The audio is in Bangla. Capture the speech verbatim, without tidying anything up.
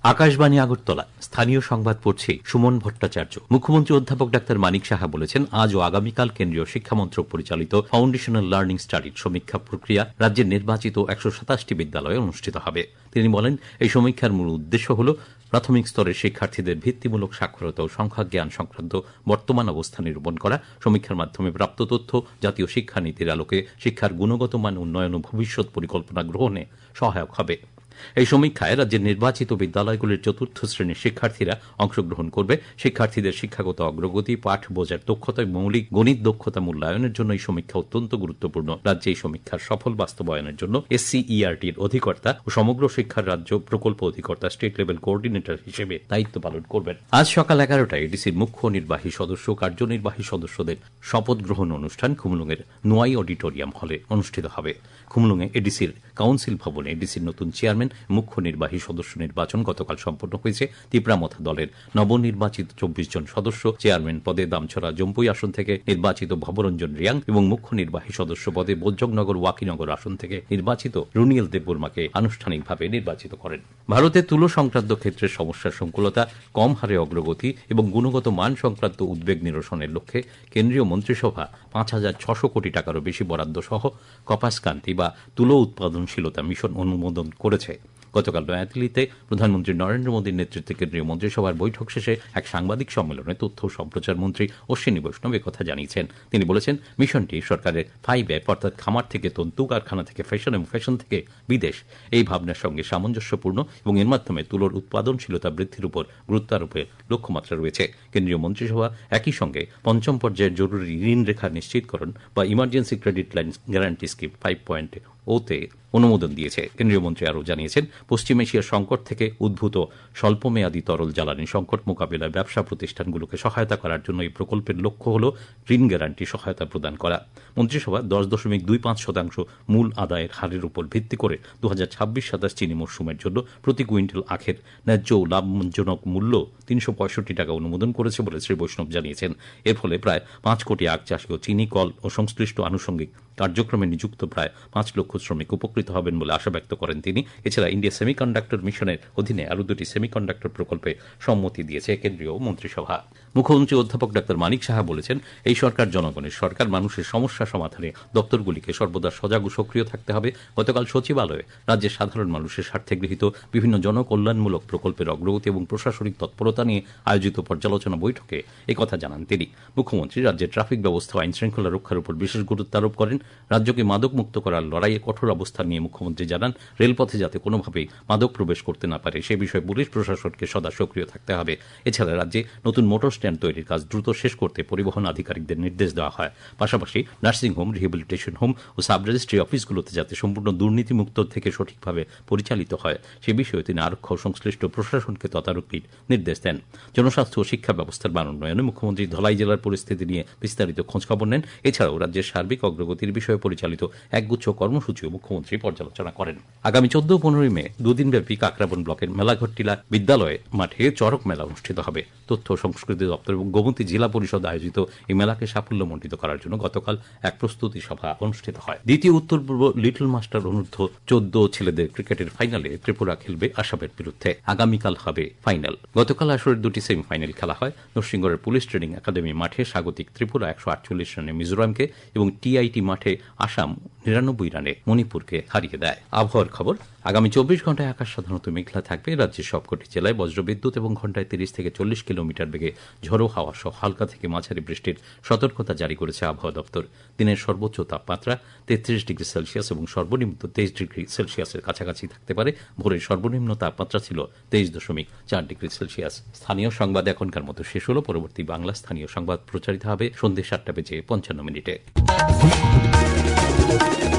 আকাশবাণী আগরতলা স্থানীয় সংবাদ পড়ছে সুমন ভট্টাচার্য। মুখ্যমন্ত্রী অধ্যাপক ডাক্তার মানিক সাহা বলেছেন, আজ ও আগামীকাল কেন্দ্রীয় শিক্ষামন্ত্রক পরিচালিত ফাউন্ডেশনাল লার্নিং স্টাডির সমীক্ষা প্রক্রিয়া রাজ্যের নির্বাচিত একশো সাতাশটি বিদ্যালয়ে অনুষ্ঠিত হবে। তিনি বলেন, এই সমীক্ষার মূল উদ্দেশ্য হল প্রাথমিক স্তরের শিক্ষার্থীদের ভিত্তিমূলক সাক্ষরতা ও সংখ্যা জ্ঞান সংক্রান্ত বর্তমান অবস্থা নিরূপণ করা। সমীক্ষার মাধ্যমে প্রাপ্ত তথ্য জাতীয় শিক্ষানীতির আলোকে শিক্ষার গুণগত মান উন্নয়ন ও ভবিষ্যৎ পরিকল্পনা গ্রহণে সহায়ক হবে। এই সমীক্ষায় রাজ্যের নির্বাচিত বিদ্যালয়গুলির চতুর্থ শ্রেণীর শিক্ষার্থীরা অংশগ্রহণ করবে। শিক্ষার্থীদের শিক্ষাগত অগ্রগতি, পাঠ বোঝার দক্ষতা, মৌলিক গণিত দক্ষতা মূল্যায়নের জন্য এই সমীক্ষা অত্যন্ত গুরুত্বপূর্ণ। রাজ্যে এই সমীক্ষার সফল বাস্তবায়নের জন্য এসসিইআরটির অধিকর্তা ও সমগ্র শিক্ষার রাজ্য প্রকল্প অধিকর্তা স্টেট লেভেল কোঅর্ডিনেটর হিসেবে দায়িত্ব পালন করবেন। আজ সকাল এগারোটায় এডিসির মুখ্য নির্বাহী সদস্য কার্যনির্বাহী সদস্যদের শপথ গ্রহণ অনুষ্ঠান খুমলুঙের নোয়াই অডিটোরিয়াম হলে অনুষ্ঠিত হবে। খুমলুঙে এডিসির কাউন্সিল ভবনে এডিসির নতুন চেয়ারম্যান মুখ্য নির্বাহী সদস্য নির্বাচন গতকাল সম্পন্ন হয়েছে। তিপ্রামথা দলের নবনির্বাচিত চব্বিশ জন সদস্য চেয়ারম্যান পদে দামছড়া জম্পুই আসন থেকে নির্বাচিত ভবরঞ্জন রিয়াং এবং মুখ্য নির্বাহী সদস্য পদে বোজ্জগনগর ওয়াকিনগর আসন থেকে নির্বাচিত রুনিয়েল দেববর্মাকে আনুষ্ঠানিকভাবে নির্বাচিত করেন। ভারতে তুলো সংক্রান্ত ক্ষেত্রে সমস্যার সংকুলতা, কম হারে অগ্রগতি এবং গুণগত মান সংক্রান্ত উদ্বেগ নিরসনের লক্ষ্যে কেন্দ্রীয় মন্ত্রিসভা পাঁচ হাজার ছশো কোটি টাকারও বেশি বরাদ্দ সহ কপাসকান্তি বা তুলো উৎপাদনশীলতা মিশন অনুমোদন করেছে। গতকাল নয়াদিল্লিতে প্রধানমন্ত্রী নরেন্দ্র মোদীর নেতৃত্বে কেন্দ্রীয় মন্ত্রিসভার বৈঠক শেষে এক সাংবাদিক সম্মেলনে তথ্য ও সম্প্রচার মন্ত্রী অশ্বিনী বৈষ্ণব একথা জানিয়েছেন। তিনি বলেছেন, মিশনটি সরকারের ফাইভ অ্যাপ অর্থাৎ খামার থেকে তন্তু, কারখানা থেকে ফ্যাশন এবং ফ্যাশন থেকে বিদেশ এই ভাবনার সঙ্গে সামঞ্জস্যপূর্ণ এবং এর মাধ্যমে তুলোর উৎপাদনশীলতা বৃদ্ধির উপর গুরুত্ব আরোপের লক্ষ্যমাত্রা রয়েছে। কেন্দ্রীয় মন্ত্রিসভা একই সঙ্গে পঞ্চম পর্যায়ের জরুরি ঋণ রেখা নিশ্চিতকরণ বা emergency credit line guarantee scheme five point ওতে অনুমোদন দিয়েছে। কেন্দ্রীয় মন্ত্রী আরও জানিয়েছেন, পশ্চিম এশিয়ার সংকট থেকে উদ্ভূত স্বল্পমেয়াদী তরল জ্বালানি সংকট মোকাবিলায় ব্যবসা প্রতিষ্ঠানগুলোকে সহায়তা করার জন্য এই প্রকল্পের লক্ষ্য হল ঋণ গ্যারান্টি সহায়তা প্রদান করা। মন্ত্রিসভা দশ দশমিক দুই পাঁচ শতাংশ মূল আদায়ের হারের উপর ভিত্তি করে দু হাজার ছাব্বিশ সাতাশ চিনি মরশুমের জন্য প্রতি কুইন্টাল আখের ন্যায্য ও লাভজনক মূল্য তিনশো পঁয়ষট্টি টাকা অনুমোদন করেছে বলে শ্রী বৈষ্ণব জানিয়েছেন। এর ফলে প্রায় পাঁচ কোটি আখ চাষী ও চিনি কল ও সংশ্লিষ্ট আনুষঙ্গিক কার্যক্রমে নিযুক্ত প্রায় পাঁচ লক্ষ শ্রমিক উপকৃত হবেন বলে আশা ব্যক্ত করেন তিনি। এছাড়া ইন্ডিয়া সেমিকন্ডাক্টর মিশনের অধীনে আরও দুটি সেমিকন্ডাক্টর প্রকল্পে সম্মতি দিয়েছে কেন্দ্রীয় মন্ত্রিসভা। মুখ্যমন্ত্রী অধ্যাপক ডাক্তার মানিক সাহা বলেছেন, এই সরকার জনগণের সরকার, মানুষের সমস্যা সমাধানে দপ্তরগুলিকে সর্বদা সজাগ ও সক্রিয় থাকতে হবে। গতকাল সচিবালয়ে রাজ্যের সাধারণ মানুষের স্বার্থে গৃহীত বিভিন্ন জনকল্যাণমূলক প্রকল্পের অগ্রগতি এবং প্রশাসনিক তৎপরতা নিয়ে আয়োজিত পর্যালোচনা বৈঠকে একথা জানান তিনি। মুখ্যমন্ত্রী রাজ্যের ট্রাফিক ব্যবস্থা ও আইন শৃঙ্খলা রক্ষার উপর বিশেষ গুরুত্ব আরোপ করেন। রাজ্যকে মাদক মুক্ত করার লড়াইয়ে কঠোর অবস্থান নিয়ে মুখ্যমন্ত্রী জানান, রেলপথে যাতে কোনোভাবেই মাদক প্রবেশ করতে না পারে সে বিষয়ে পুলিশ প্রশাসনকে সদা সক্রিয় থাকতে হবে। এছাড়া রাজ্যে নতুন মোটর স্ট্যান্ড তৈরির কাজ দ্রুত শেষ করতে পরিবহন আধিকারিকদের নির্দেশ দেওয়া হয়। পাশাপাশি নার্সিংহোম, রিহেবিলিটেশন হোম ও সাব রেজিস্ট্রি অফিসগুলোতে যাতে সম্পূর্ণ দুর্নীতিমুক্ত থেকে সঠিকভাবে পরিচালিত হয় সে বিষয়ে তিনি আরক্ষা ও সংশ্লিষ্ট প্রশাসনকে তদারকির নির্দেশ দেন। জনস্বাস্থ্য ও শিক্ষা ব্যবস্থার মান উন্নয়নে মুখ্যমন্ত্রী ধলাই জেলার পরিস্থিতি নিয়ে বিস্তারিত খোঁজখবর নেন। এছাড়াও রাজ্যের সার্বিক অগ্রগতির বিষয়ে পরিচালিত একগুচ্ছ কর্মসূচিও মুখ্যমন্ত্রী পর্যালোচনা করেন। আগামী চোদ্দ পনেরোই মে দুদিনব্যাপী কাকরাবন ব্লকের মেলাঘরটিলা বিদ্যালয়ে মাঠে চড়ক মেলা অনুষ্ঠিত হবে। তথ্য ও সংস্কৃতি দপ্তর এবং গোমতী জেলা পরিষদ আয়োজিত এই মেলাকে সাফল্যমণ্ডিত করার জন্য গতকাল এক প্রস্তুতি সভা অনুষ্ঠিত হয়। দ্বিতীয় উত্তর পূর্ব লিটল মাস্টার অনূর্ধ্ব চোদ্দ ছেলেদের ক্রিকেটের ফাইনালে ত্রিপুরা খেলবে আসামের বিরুদ্ধে। আগামীকাল হবে ফাইনাল। গতকাল আসরের দুটি সেমিফাইনাল খেলা হয়। নরসিংগড়ের পুলিশ ট্রেনিং একাডেমি মাঠে স্বাগতিক ত্রিপুরা একশো আটচল্লিশ রানে মিজোরামকে এবং টিআইটি মাঠে আসাম নিরানব্বই রানে মণিপুরকে হারিয়ে দেয়। আবহাওয়ার খবর, আগামী চব্বিশ ঘন্টায় আকাশ সাধারণত মেঘলা থাকবে। রাজ্যের সবকটি জেলায় বজ্রবিদ্যুৎ এবং ঘন্টায় তিরিশ থেকে চল্লিশ কিলোমিটার বেগে ঝোড়ো হাওয়া সহ হালকা থেকে মাঝারি বৃষ্টির সতর্কতা জারি করেছে আবহাওয়া দপ্তর। দিনের সর্বোচ্চ তাপমাত্রা তেত্রিশ ডিগ্রি সেলসিয়াস এবং সর্বনিম্ন তেইশ ডিগ্রি সেলসিয়াসের কাছাকাছি থাকতে পারে। ভোরের সর্বনিম্ন তাপমাত্রা ছিল তেইশ দশমিক চার ডিগ্রি সেলসিয়াস। স্থানীয় সংবাদ এখনকার মতো শেষ হল। পরবর্তী বাংলা স্থানীয় সংবাদ প্রচারিত হবে সন্ধ্যে সাতটা বেজে পঞ্চান্ন মিনিটে।